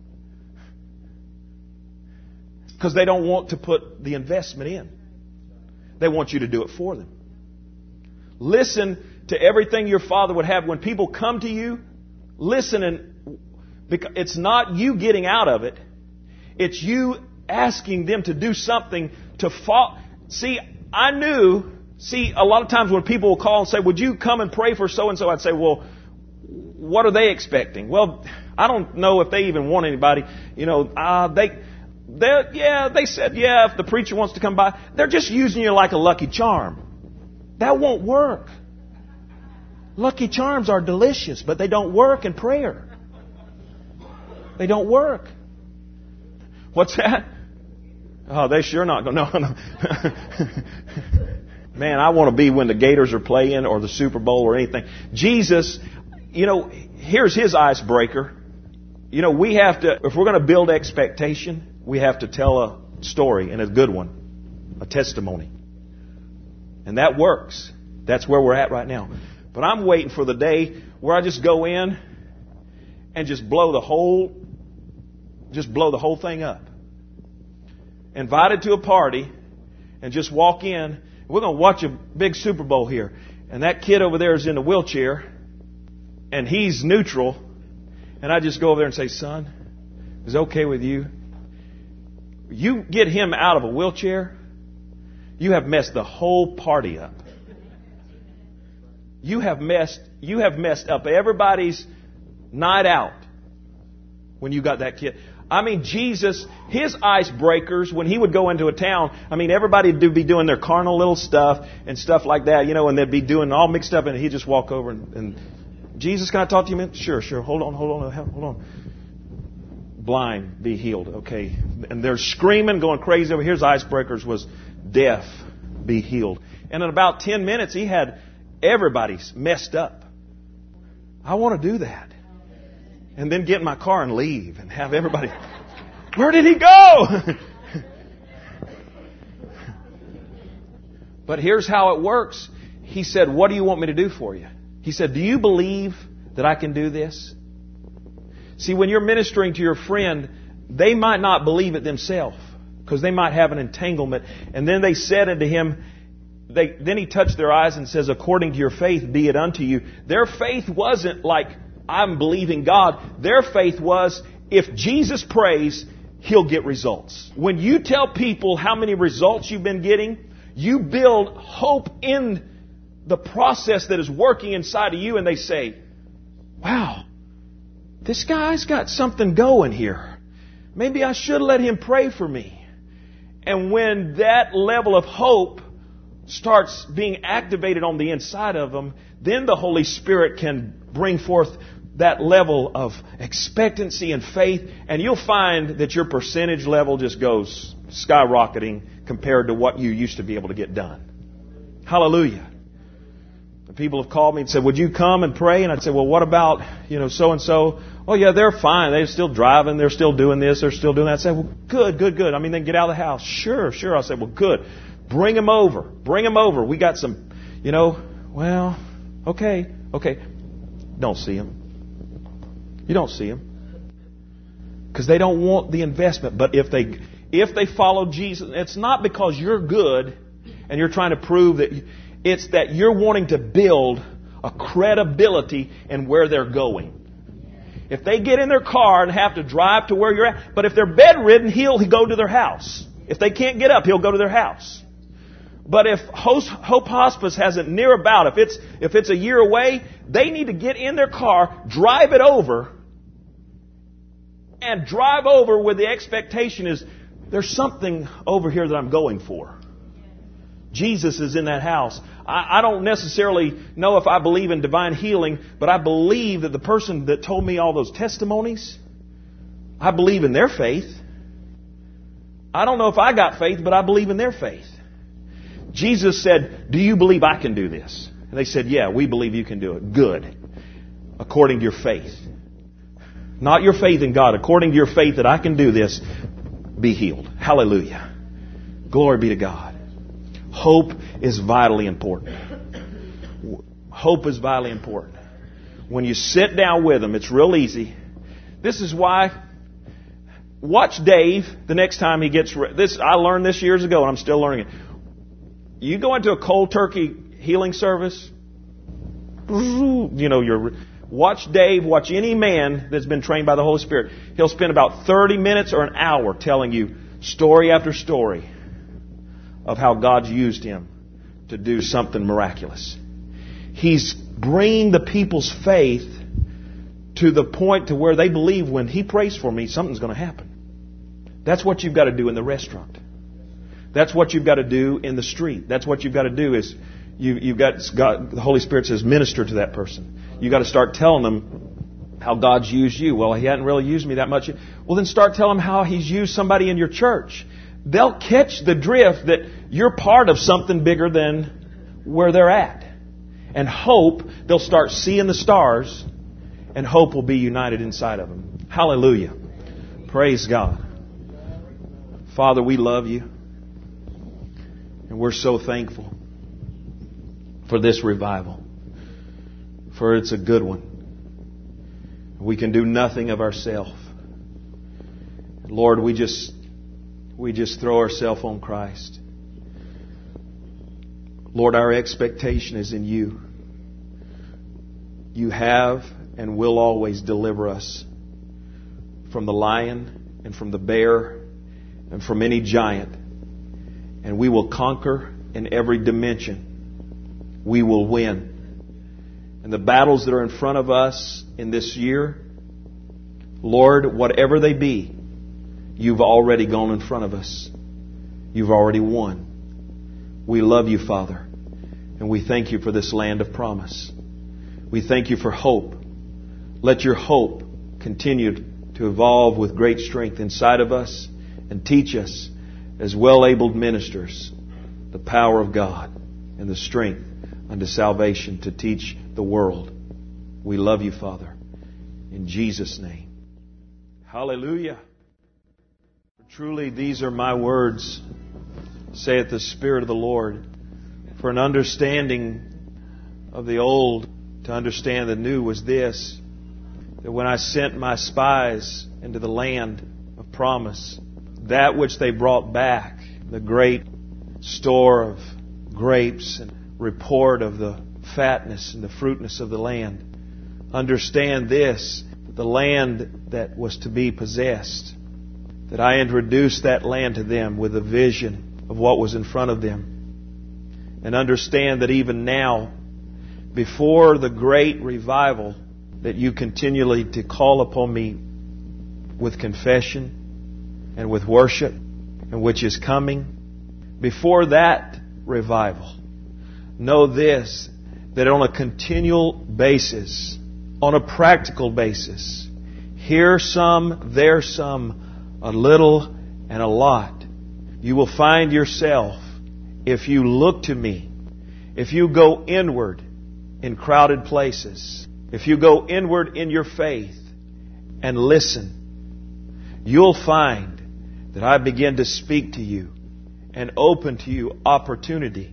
Because they don't want to put the investment in. They want you to do it for them. Listen to everything your Father would have. When people come to you, listen, and because it's not you getting out of it. It's you asking them to do something to fall. See, I knew, see, a lot of times when people will call and say, would you come and pray for so-and-so? I'd say, well, what are they expecting? Well, I don't know if they even want anybody. You know, uh, they... They're, yeah, they said, yeah, if the preacher wants to come by. They're just using you like a lucky charm. That won't work. Lucky charms are delicious, but they don't work in prayer. They don't work. What's that? Oh, they sure not going to. No, no. Man, I want to be when the Gators are playing or the Super Bowl or anything. Jesus, you know, here's His icebreaker. You know, we have to, if we're going to build expectation, we have to tell a story, and a good one, a testimony. And that works. That's where we're at right now. But I'm waiting for the day where I just go in and just blow the whole, just blow the whole thing up. Invited to a party and just walk in. We're going to watch a big Super Bowl here. And that kid over there is in a wheelchair and he's neutral. And I just go over there and say, son, is it okay with you? You get him out of a wheelchair, you have messed the whole party up. You have messed, you have messed up everybody's night out when you got that kid. I mean, Jesus, His icebreakers, when He would go into a town, I mean, everybody would be doing their carnal little stuff and stuff like that, you know, and they'd be doing all mixed up, and He'd just walk over and, and Jesus, can I talk to you a minute? Sure, sure. Hold on, hold on, hold on. Blind, be healed. Okay. And they're screaming, going crazy over here. His icebreakers was deaf, be healed. And in about ten minutes, he had everybody messed up. I want to do that. And then get in my car and leave and have everybody, where did he go? But here's how it works. He said, what do you want me to do for you? He said, do you believe that I can do this? See, when you're ministering to your friend, they might not believe it themselves because they might have an entanglement. And then they said unto him, they, then he touched their eyes and says, according to your faith, be it unto you. Their faith wasn't like, I'm believing God. Their faith was, if Jesus prays, He'll get results. When you tell people how many results you've been getting, you build hope in the process that is working inside of you, and they say, wow, this guy's got something going here. Maybe I should let him pray for me. And when that level of hope starts being activated on the inside of them, then the Holy Spirit can bring forth that level of expectancy and faith, and you'll find that your percentage level just goes skyrocketing compared to what you used to be able to get done. Hallelujah. The people have called me and said, would you come and pray? And I'd say, well, what about, you know, so-and-so? Oh, yeah, they're fine. They're still driving. They're still doing this. They're still doing that. I'd say, well, good, good, good. I mean, then get out of the house. Sure, sure. I said, well, good. Bring them over. Bring them over. We got some, you know, well, okay, okay. Don't see them. You don't see them. Because they don't want the investment. But if they, if they follow Jesus, it's not because you're good and you're trying to prove that you, it's that you're wanting to build a credibility in where they're going. If they get in their car and have to drive to where you're at, but if they're bedridden, he'll go to their house. If they can't get up, he'll go to their house. But if Hope Hospice hasn't near about, if it's if it's a year away, they need to get in their car, drive it over, and drive over with the expectation is, there's something over here that I'm going for. Jesus is in that house. I, I don't necessarily know if I believe in divine healing, but I believe that the person that told me all those testimonies, I believe in their faith. I don't know if I got faith, but I believe in their faith. Jesus said, do you believe I can do this? And they said, yeah, we believe you can do it. Good. According to your faith. Not your faith in God. According to your faith that I can do this, be healed. Hallelujah. Glory be to God. Hope is vitally important. Hope is vitally important. When you sit down with them, it's real easy. This is why, watch Dave the next time he gets, re- this. I learned this years ago and I'm still learning it. You go into a cold turkey healing service, you know, you're, watch Dave, watch any man that's been trained by the Holy Spirit. He'll spend about thirty minutes or an hour telling you story after story of how God's used him to do something miraculous. He's bringing the people's faith to the point to where they believe when he prays for me, something's going to happen. That's what you've got to do in the restaurant. That's what you've got to do in the street. That's what you've got to do is you, you've got, God, the Holy Spirit says, minister to that person. You've got to start telling them how God's used you. Well, he hadn't really used me that much. Well, then start telling them how he's used somebody in your church. They'll catch the drift that you're part of something bigger than where they're at. And hope, they'll start seeing the stars, and hope will be united inside of them. Hallelujah. Praise God. Father, we love you. And we're so thankful for this revival. For it's a good one. We can do nothing of ourselves. Lord, we just we just throw ourselves on Christ. Lord, our expectation is in you. You have and will always deliver us from the lion and from the bear and from any giant. And we will conquer in every dimension. We will win. And the battles that are in front of us in this year, Lord, whatever they be, you've already gone in front of us. You've already won. We love you, Father. And we thank you for this land of promise. We thank you for hope. Let your hope continue to evolve with great strength inside of us and teach us as well-abled ministers the power of God and the strength unto salvation to teach the world. We love you, Father. In Jesus' name. Hallelujah. Truly, these are my words, saith the Spirit of the Lord. For an understanding of the old to understand the new was this, that when I sent my spies into the land of promise, that which they brought back, the great store of grapes and report of the fatness and the fruitness of the land, understand this, that the land that was to be possessed, that I introduced that land to them with a vision of what was in front of them. And understand that even now, before the great revival that you continually to call upon me with confession and with worship, and which is coming, before that revival, know this, that on a continual basis, on a practical basis, here some, there some, a little and a lot, you will find yourself, if you look to me, if you go inward in crowded places, if you go inward in your faith and listen, you'll find that I begin to speak to you and open to you opportunity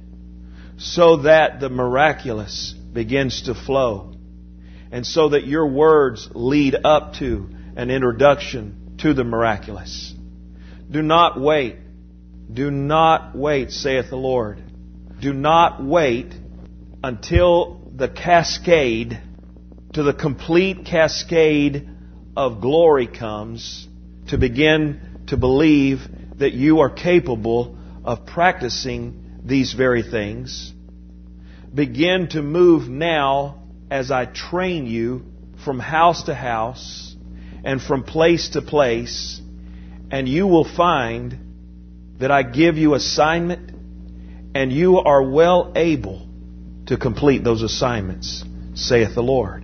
so that the miraculous begins to flow and so that your words lead up to an introduction to the miraculous. Do not wait. Do not wait, saith the Lord. Do not wait until the cascade, to the complete cascade of glory comes to begin to believe that you are capable of practicing these very things. Begin to move now as I train you from house to house and from place to place, and you will find that I give you assignment and you are well able to complete those assignments, saith the Lord.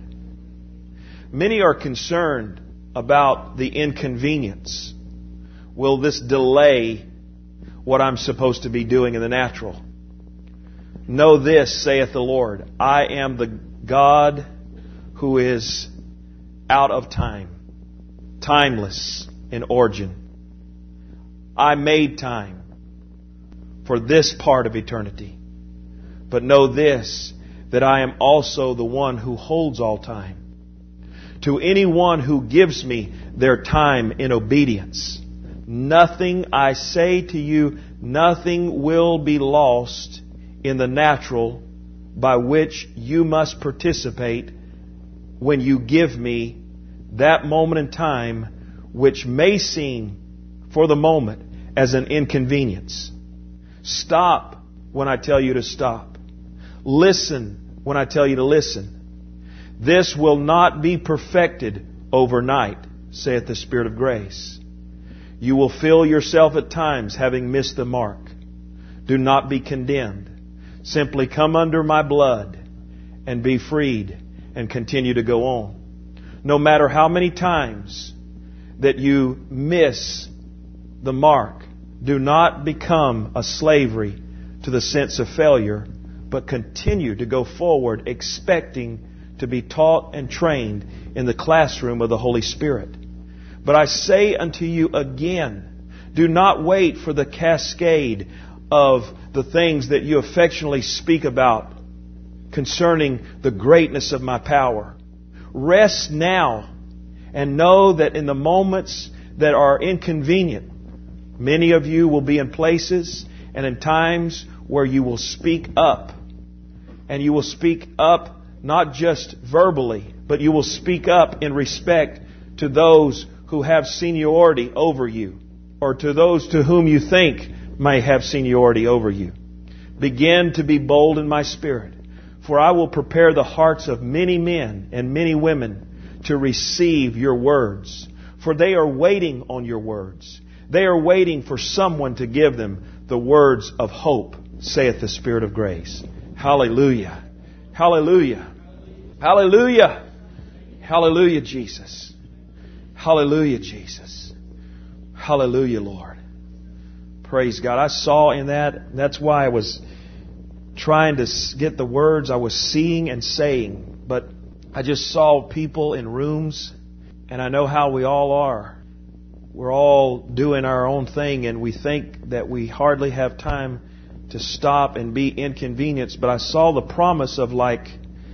Many are concerned about the inconvenience. Will this delay what I'm supposed to be doing in the natural? Know this, saith the Lord, I am the God who is out of time, timeless in origin. I made time for this part of eternity. But know this, that I am also the one who holds all time. To anyone who gives me their time in obedience, nothing I say to you, nothing will be lost in the natural by which you must participate when you give me that moment in time which may seem for the moment as an inconvenience. Stop when I tell you to stop. Listen when I tell you to listen. This will not be perfected overnight, saith the Spirit of grace. You will feel yourself at times having missed the mark. Do not be condemned. Simply come under my blood and be freed and continue to go on. No matter how many times that you miss the mark, do not become a slavery to the sense of failure, but continue to go forward expecting to be taught and trained in the classroom of the Holy Spirit. But I say unto you again, do not wait for the cascade of the things that you affectionately speak about concerning the greatness of my power. Rest now and know that in the moments that are inconvenient, many of you will be in places and in times where you will speak up. And you will speak up not just verbally, but you will speak up in respect to those who have seniority over you, or to those to whom you think may have seniority over you. Begin to be bold in my spirit, for I will prepare the hearts of many men and many women to receive your words. For they are waiting on your words. They are waiting for someone to give them the words of hope, saith the Spirit of grace. Hallelujah. Hallelujah. Hallelujah. Hallelujah, Jesus. Hallelujah, Jesus. Hallelujah, Lord. Praise God. I saw in that, that's why I was trying to get the words I was seeing and saying. But I just saw people in rooms, and I know how we all are. We're all doing our own thing, and we think that we hardly have time to stop and be inconvenienced. But I saw the promise of like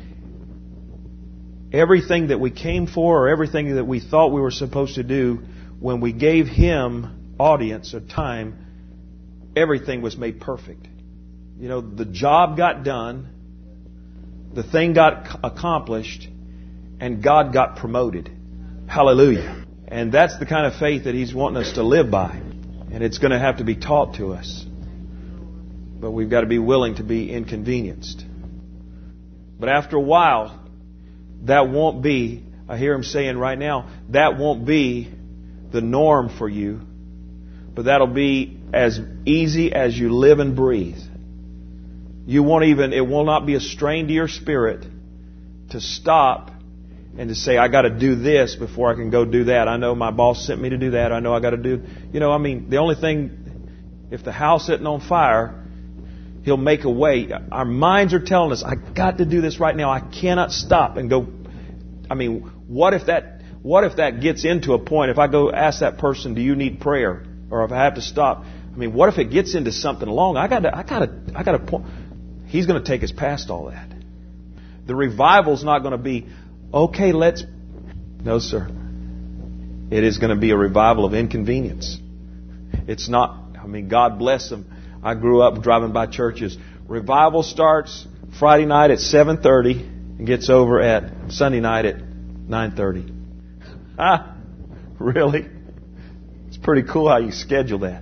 everything that we came for, or everything that we thought we were supposed to do, when we gave Him audience or time, everything was made perfect. You know, the job got done, the thing got accomplished, and God got promoted. Hallelujah. And that's the kind of faith that He's wanting us to live by. And it's going to have to be taught to us. But we've got to be willing to be inconvenienced. But after a while, that won't be, I hear Him saying right now, that won't be the norm for you. But that'll be as easy as you live and breathe. You won't even, it will not be a strain to your spirit to stop and to say, I got to do this before I can go do that. I know my boss sent me to do that. I know I got to do, you know, I mean, the only thing, if the house isn't on fire, He'll make a way. Our minds are telling us, I got to do this right now. I cannot stop and go. I mean, what if that, what if that gets into a point, if I go ask that person, do you need prayer? Or if I have to stop, I mean, what if it gets into something long? I got to, I got to, I got to point. He's going to take us past all that. The revival's not going to be, okay, let's... No, sir. It is going to be a revival of inconvenience. It's not... I mean, God bless them. I grew up driving by churches. Revival starts Friday night at seven thirty and gets over at Sunday night at nine thirty. Ah, really? It's pretty cool how you schedule that.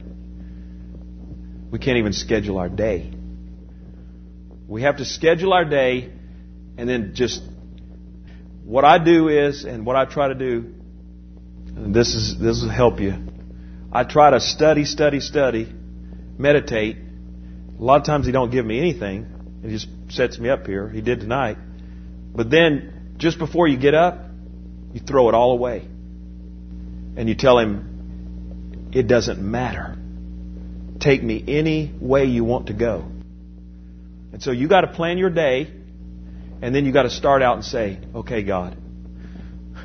We can't even schedule our day. We have to schedule our day, and then just what I do is, and what I try to do, and this is this will help you. I try to study, study, study, meditate. A lot of times He don't give me anything. He just sets me up here. He did tonight. But then, just before you get up, you throw it all away. And you tell Him, it doesn't matter. Take me any way you want to go. And so you got to plan your day, and then you got to start out and say, okay, God,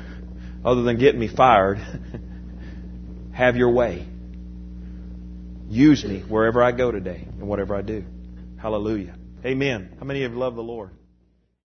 other than getting me fired, have your way. use me wherever I go today and whatever I do. Hallelujah. Amen. How many of you love the Lord?